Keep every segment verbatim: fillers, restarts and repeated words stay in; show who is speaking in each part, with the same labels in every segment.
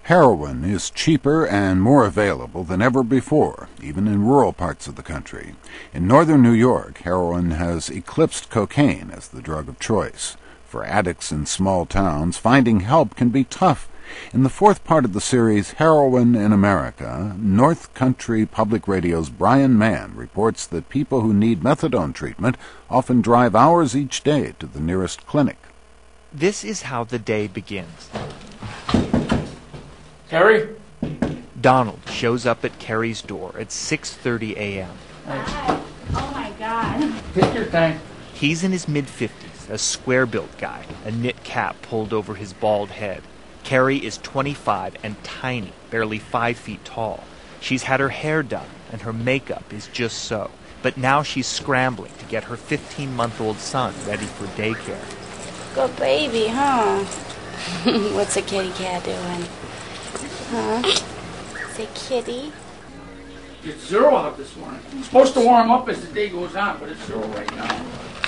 Speaker 1: Heroin is cheaper and more available than ever before, even in rural parts of the country. In northern New York, heroin has eclipsed cocaine as the drug of choice. For addicts in small towns, finding help can be tough. In the fourth part of the series, Heroin in America, North Country Public Radio's Brian Mann reports that people who need methadone treatment often drive hours each day to the nearest clinic.
Speaker 2: This is how the day begins.
Speaker 3: Carrie?
Speaker 2: Donald shows up at Carrie's door at six thirty a.m.
Speaker 4: Hi. Oh my God.
Speaker 3: Take your time.
Speaker 2: He's in his mid-fifties, a square-built guy, a knit cap pulled over his bald head. Carrie is twenty-five and tiny, barely five feet tall. She's had her hair done, and her makeup is just so. But now she's scrambling to get her fifteen-month-old son ready for daycare.
Speaker 4: Good baby, huh? What's a kitty cat doing? Huh? Is it kitty?
Speaker 3: It's zero out this morning. It's supposed to warm up as the day goes on, but it's zero right now.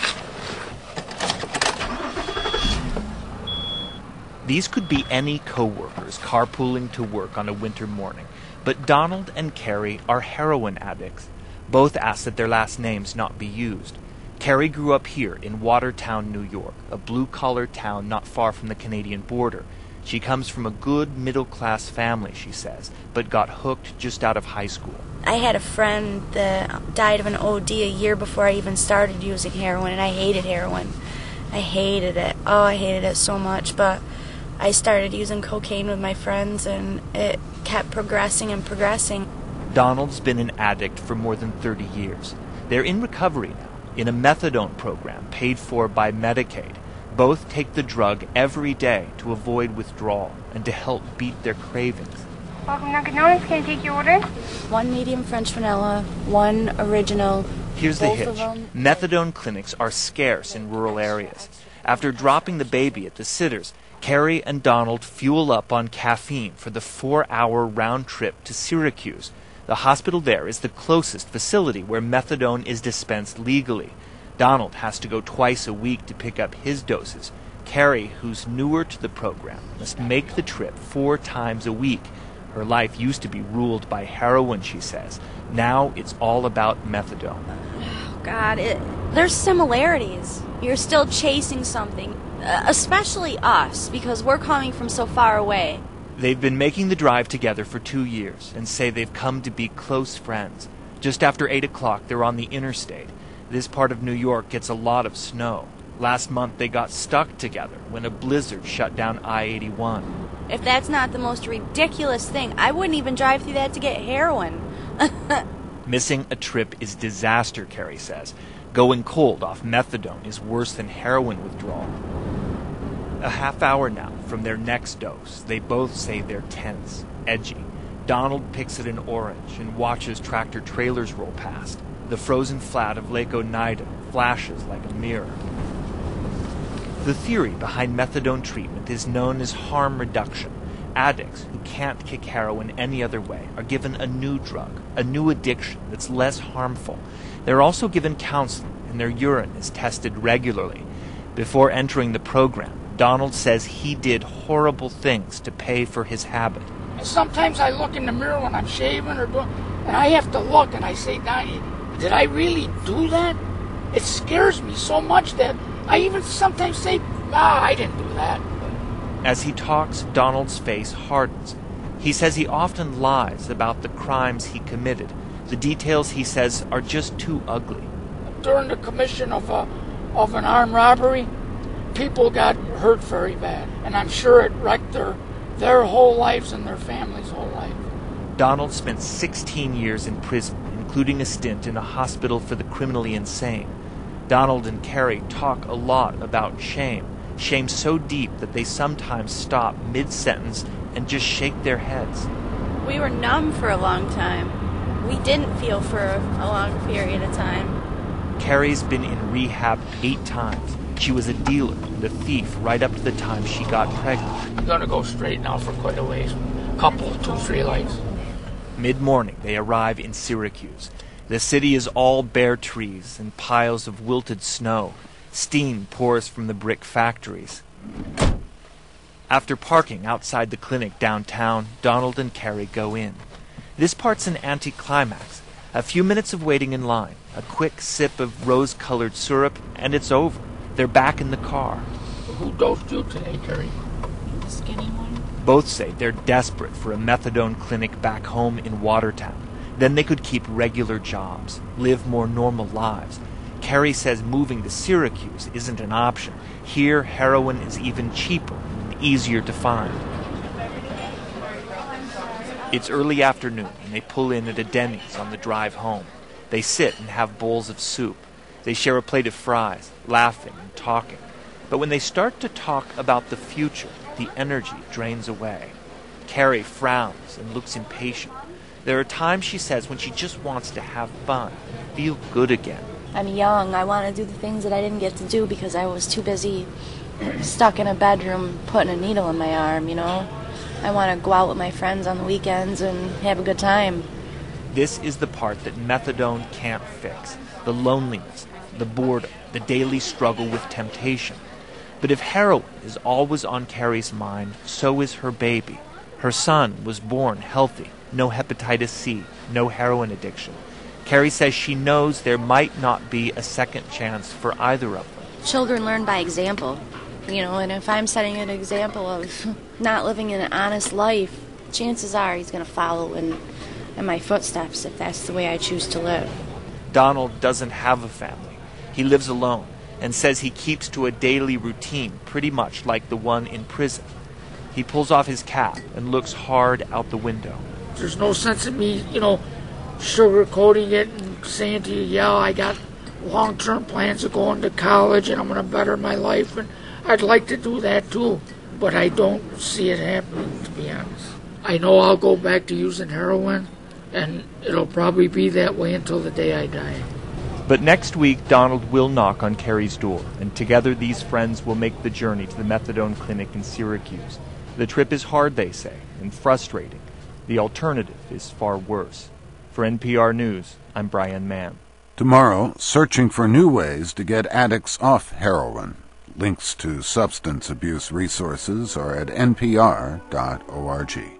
Speaker 2: These could be any co-workers carpooling to work on a winter morning, but Donald and Carrie are heroin addicts. Both ask that their last names not be used. Carrie grew up here in Watertown, New York, a blue-collar town not far from the Canadian border. She comes from a good middle-class family, she says, but got hooked just out of high school.
Speaker 4: I had a friend that died of an O D a year before I even started using heroin, and I hated heroin. I hated it. Oh, I hated it so much, but I started using cocaine with my friends, and it kept progressing and progressing.
Speaker 2: Donald's been an addict for more than thirty years. They're in recovery now, in a methadone program paid for by Medicaid. Both take the drug every day to avoid withdrawal and to help beat their cravings.
Speaker 5: Welcome, Dunkin' Donuts. Can I take your order?
Speaker 4: One medium French vanilla, one original.
Speaker 2: Here's the
Speaker 4: both
Speaker 2: hitch.
Speaker 4: of them.
Speaker 2: Methadone clinics are scarce in rural areas. After dropping the baby at the Sitters, Carrie and Donald fuel up on caffeine for the four-hour round trip to Syracuse. The hospital there is the closest facility where methadone is dispensed legally. Donald has to go twice a week to pick up his doses. Carrie, who's newer to the program, must make the trip four times a week. Her life used to be ruled by heroin, she says. Now it's all about methadone.
Speaker 4: Oh, God, it, there's similarities. You're still chasing something, uh, especially us, because we're coming from so far away.
Speaker 2: They've been making the drive together for two years and say they've come to be close friends. Just after eight o'clock, they're on the interstate. This part of New York gets a lot of snow. Last month, they got stuck together when a blizzard shut down I eighty-one.
Speaker 4: If that's not the most ridiculous thing, I wouldn't even drive through that to get heroin.
Speaker 2: Missing a trip is disaster, Carrie says. Going cold off methadone is worse than heroin withdrawal. A half hour now from their next dose, they both say they're tense, edgy. Donald picks at an orange and watches tractor-trailers roll past. The frozen flat of Lake Oneida flashes like a mirror. The theory behind methadone treatment is known as harm reduction. Addicts who can't kick heroin any other way are given a new drug, a new addiction that's less harmful. They're also given counseling, and their urine is tested regularly. Before entering the program, Donald says he did horrible things to pay for his habit.
Speaker 3: And sometimes I look in the mirror when I'm shaving or doing, and I have to look and I say, Donnie, did I really do that? It scares me so much that I even sometimes say, ah, I didn't do that.
Speaker 2: As he talks, Donald's face hardens. He says he often lies about the crimes he committed. The details, he says, are just too ugly.
Speaker 3: During the commission of a, of an armed robbery, people got hurt very bad, and I'm sure it wrecked their, their whole lives and their family's whole life.
Speaker 2: Donald spent sixteen years in prison, including a stint in a hospital for the criminally insane. Donald and Carrie talk a lot about shame, shame so deep that they sometimes stop mid-sentence and just shake their heads.
Speaker 4: We were numb for a long time. We didn't feel for a, a long period of time.
Speaker 2: Carrie's been in rehab eight times. She was a dealer and a thief right up to the time she got pregnant.
Speaker 3: I'm gonna go straight now for quite a ways. Couple, two, three lights.
Speaker 2: Mid-morning, they arrive in Syracuse. The city is all bare trees and piles of wilted snow. Steam pours from the brick factories. After parking outside the clinic downtown, Donald and Carrie go in. This part's an anticlimax. A few minutes of waiting in line, a quick sip of rose-colored syrup, and it's over. They're back in the car.
Speaker 3: Who dosed you today, Carrie?
Speaker 4: The skinny one.
Speaker 2: Both say they're desperate for a methadone clinic back home in Watertown. Then they could keep regular jobs, live more normal lives. Carrie says moving to Syracuse isn't an option. Here, heroin is even cheaper and easier to find. It's early afternoon, and they pull in at a Denny's on the drive home. They sit and have bowls of soup. They share a plate of fries, laughing and talking. But when they start to talk about the future, the energy drains away. Carrie frowns and looks impatient. There are times, she says, when she just wants to have fun and feel good again.
Speaker 4: I'm young. I want to do the things that I didn't get to do because I was too busy stuck in a bedroom putting a needle in my arm, you know? I want to go out with my friends on the weekends and have a good time.
Speaker 2: This is the part that methadone can't fix. The loneliness, the boredom, the daily struggle with temptation. But if heroin is always on Carrie's mind, so is her baby. Her son was born healthy, no hepatitis C, no heroin addiction. Carrie says she knows there might not be a second chance for either of them.
Speaker 4: Children learn by example, you know, and if I'm setting an example of not living an honest life, chances are he's going to follow in, in my footsteps if that's the way I choose to live.
Speaker 2: Donald doesn't have a family. He lives alone and says he keeps to a daily routine pretty much like the one in prison. He pulls off his cap and looks hard out the window.
Speaker 3: There's no sense in me, you know, sugarcoating it and saying to you, yeah, I got long-term plans of going to college and I'm going to better my life, and I'd like to do that too, but I don't see it happening, to be honest. I know I'll go back to using heroin, and it'll probably be that way until the day I die.
Speaker 2: But next week, Donald will knock on Carrie's door, and together these friends will make the journey to the methadone clinic in Syracuse. The trip is hard, they say, and frustrating. The alternative is far worse. For N P R News, I'm Brian Mann.
Speaker 1: Tomorrow, searching for new ways to get addicts off heroin. Links to substance abuse resources are at N P R dot org.